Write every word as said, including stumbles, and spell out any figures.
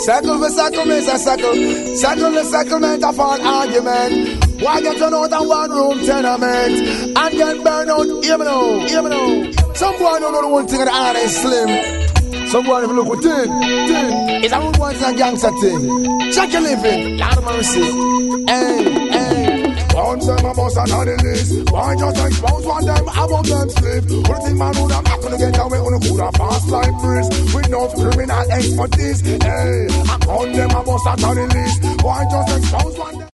Circle for settlement, a circle. Circle the settlement of all argument. Why get to know that one room tenement and get burned out, hear me now, hear me now. Some boy don't know the one thing of the iron is slim. Some boy if you look with thin, thin. It's a rude one thing, a gangster thing. Check your living, Lord of mercy. Hey, hey. One them a bust and on the list. Why just expose one them above them slip? One thing man who I'm not gonna get away on a good a fast like breeze. With no criminal expertise. Hey, I on them a bust and on the list. Why just expose one